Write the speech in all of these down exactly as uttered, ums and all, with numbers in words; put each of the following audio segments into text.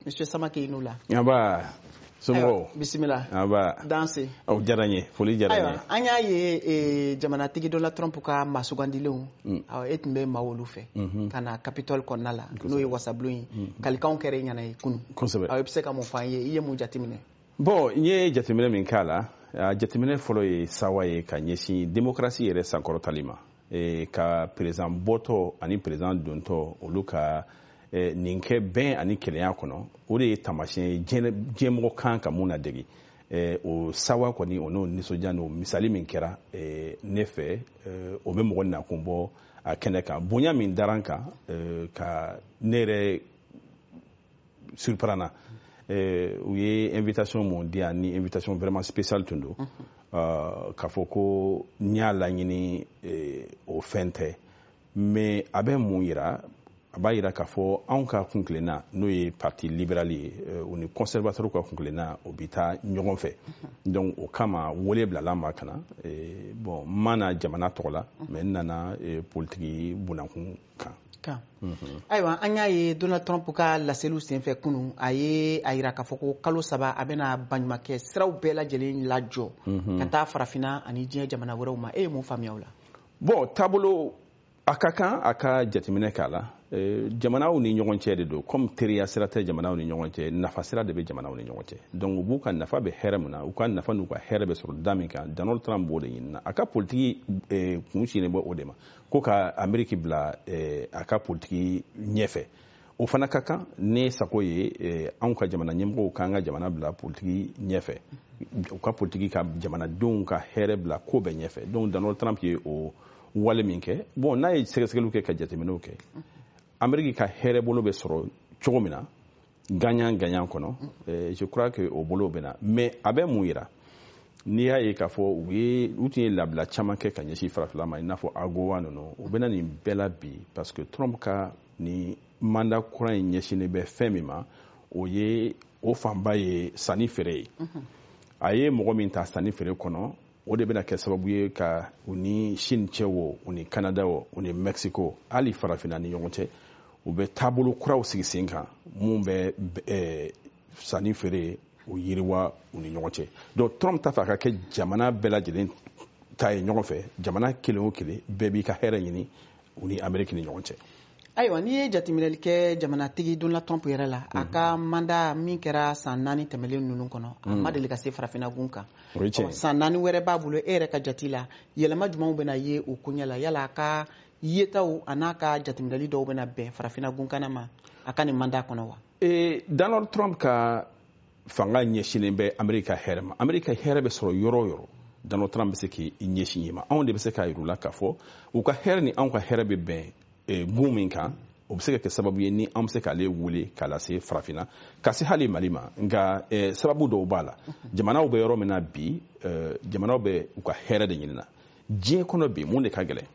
Monsieur Samake Inula. Aba somo bismillah. Aba danse. Au jaranye foli jaranye. Ayiwa an y'a ye e, jamana tigi dɔ la Trump ka masugandilenw awɔ e tun bɛ maa olu fɛ ka na Capitol kɔnɔna la n'o ye wasabulon ye kalikanw kɛra ɲɛna ye kunu kosɛbɛ awɔ e bɛ se ka mun fɔ an ye i ye mun jateminɛ. Bon n ye jateminɛ min k'a la a jateminɛ fɔlɔ ye sawa ye ka ɲɛsin démocratie yɛrɛ sankɔrɔtali ma e, ka président bɔtɔ ani président dontɔ olu ka eh, nin kɛ bɛn ani kelenya kɔnɔ o de ye tamasiyɛn diɲɛmɔgɔ kan ka mun ladegi eh, o sawa kɔni o n'o nisɔndiya n'o misali min kɛra eh, ne fɛ eh, o bɛ mɔgɔ nakun bɔ a kɛnɛ kan bonya min daran kan eh, ka ne yɛrɛ surprana eh, u ye invitation mun di yan ni invitation vraiment spéciale tun don uh, k'a fɔ ko n y'a laɲini eh, o fɛn tɛ mais a bɛ mun yira a b'a yira k'a fɔ anw ka kunkilenna n'o ye parti libéral ye u ni conservateur ka kunkilenna o bɛ taa ɲɔgɔn fɛ donc o kama wele bilala ma ka na bon n ma na jamana tɔgɔ la mais n nana politiki bunakun kan. kan ayiwa an y'a ye Donald Trump ka laseliw senfɛ kunun a ye a yira k'a fɔ ko kalo saba a bɛna baɲumankɛ siraw bɛɛ lajɛlen lajɔ ka taa farafinna ani diɲɛ jamana wɛrɛw ma e ye mun faamuya o la. bon taabolo a ka kan a ka jateminɛ k'a la jamanaw ni ɲɔgɔn cɛ de don comme teriya sira tɛ jamanaw ni ɲɔgɔn cɛ nafa sira de bɛ jamanaw ni ɲɔgɔn cɛ donc u b'u ka nafa bɛ hɛrɛ mun na u ka nafa n'u ka hɛrɛ bɛ sɔrɔ da min kan Donald Trump b'o de ɲinina a ka politiki kun sinnen bɔ o de ma ko ka Ameriki bila a ka politiki ɲɛfɛ o fana ka kan ne sago ye anw ka jamana ɲɛmɔgɔw k'an ka jamana bila politiki ɲɛfɛ u ka politiki ka jamanadenw ka hɛrɛ bila ko bɛɛ ɲɛfɛ donc Donald Trump ye o wale min kɛ bon n'a ye sɛgɛsɛgɛliw kɛ ka jateminɛw kɛ Ameriki ka hɛrɛ bolo bɛ sɔrɔ cogo min na gagnant gagnant kɔnɔ je crois que o bolo bɛ na mais a bɛ mun yira n'i y'a ye k'a fɔ u ye u tun ye labila caman kɛ ka ɲɛsin farafina ma i n'a fɔ AGOA ninnu u bɛna nin bɛɛ la bi parce que Trump ka ni mandat kura in ɲɛsinnen bɛ fɛn min ma o ye o fanba ye sanni feere ye a ye mɔgɔ min ta sanni feere kɔnɔ o de bɛna kɛ sababu ye ka u ni Chine cɛ wo u ni Canada wo u ni Mexico hali farafina ni ɲɔgɔn cɛ u bɛ taabolo kuraw sigi sen kan mun bɛ eh, sanni feere u yiriwa u ni ɲɔgɔn cɛ donc Trump ta fɛ a ka kɛ jamana bɛɛ lajɛlen ta ye ɲɔgɔn fɛ jamana kelen o kelen bɛɛ b'i ka hɛrɛ ɲini u ni Ameriki ni ɲɔgɔn cɛ. ayiwa n'i ye jateminɛli kɛ jamanatigi Donald Trump yɛrɛ la a ka mandat min kɛra san naani tɛmɛlen ninnu kɔnɔ a ma deli ka se farafina gun kan san naani wɛrɛ b'a bolo e yɛrɛ ka jati la yɛlɛma jumɛnw bɛna ye o koɲɛ la yala a ka yetaw a n'a ka jateminɛli dɔw bɛna bɛn farafina gunkana ma a ka nin mandat kɔnɔ wa. Eh, Donald Trump ka fanga ɲɛsinnen bɛ Ameriki ka hɛrɛ ma Ameriki ka hɛrɛ bɛ sɔrɔ yɔrɔ o yɔrɔ Donald Trump bɛ se k'i ɲɛsin ye ma anw de bɛ se k'a yir'u la k'a fɔ u ka hɛrɛ ni anw ka hɛrɛ bɛ bɛn gun min kan o bɛ se ka kɛ sababu ye ni an bɛ se k'ale wele k'a lase farafina ka se hali Mali ma nka sababu dɔw b'a la jamanaw bɛ yɔrɔ min na bi jamanaw bɛ u ka hɛrɛ de ɲinina diɲɛ kɔnɔ bi mun de ka gɛlɛn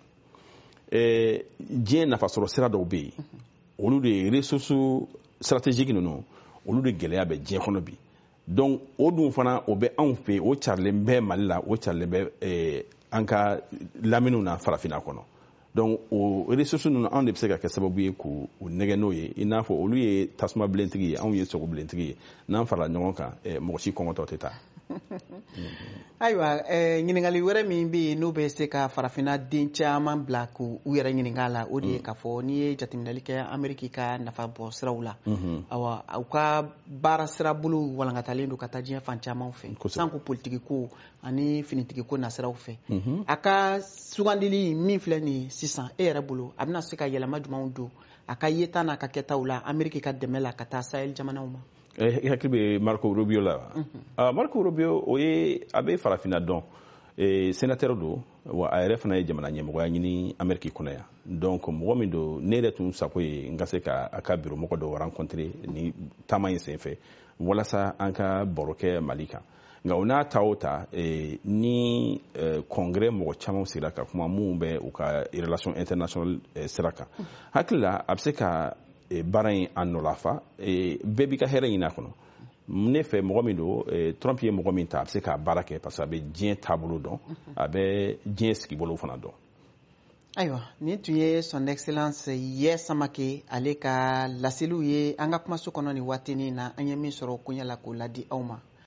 diɲɛ nafasɔrɔ sira dɔw bɛ yen olu de ye ressources stratégiques ninnu olu de gɛlɛya bɛ diɲɛ kɔnɔ bi donc o dun fana o bɛ anw fɛ o carilen bɛ Mali la o carilen bɛ an ka laminiw na farafina kɔnɔ donc o ressources ninnu anw de bɛ se ka kɛ sababu ye k'u nɛgɛ n'o ye i n'a fɔ olu ye tasuma bilentigi ye anw ye sogo bilentigi ye n'an farala ɲɔgɔn kan mɔgɔ si kɔngɔtɔ tɛ taa. ayiwa ɲininkali wɛrɛ min bɛ yen n'o bɛ se ka farafina den caman bila k'u yɛrɛ ɲininka la o de ye k'a fɔ n'i ye jateminɛli kɛ Ameriki ka nafa bɔ siraw la awa u ka baara sira bolo walankatalen don ka taa diɲɛ fan caman fɛ sanko politiki ko ani finitigi ko nasiraw fɛ a ka sugandili min filɛ nin sisan e yɛrɛ bolo a bɛna se ka yɛlɛma jumɛnw don a ka yeta n'a ka kɛtaw la Ameriki ka dɛmɛ la ka taa Sahel jamanaw ma. i hakili bɛ Marco Rubio la wa Marco Rubio o ye a bɛ farafina dɔn sénateur don wa a yɛrɛ fana ye jamana ɲɛmɔgɔya ɲini Ameriki kɔnɔ yan donc mɔgɔ min don ne yɛrɛ tun sago ye n ka se ka a ka bureau mɔgɔ dɔw rencontrer ni taama in senfɛ walasa an ka baro kɛ Mali kan nka o n'a ta o ta ni congrès mɔgɔ caman sigira ka kuma mun bɛ u ka relation internationale sira kan hakili la a bɛ se ka baara in a nɔlafa bɛɛ b'i ka hɛrɛ ɲini a kɔnɔ ne fɛ mɔgɔ min don Trump ye mɔgɔ min ta a bɛ se k'a baara kɛ parce que a bɛ diɲɛ taabolo dɔn a bɛ diɲɛ sigibolo fana dɔn. ayiwa nin tun ye son excellence Ye Samake ale ka laseliw ye an ka kumaso kɔnɔ ni waatinin na an ye min sɔrɔ kunya la k'o ladi aw ma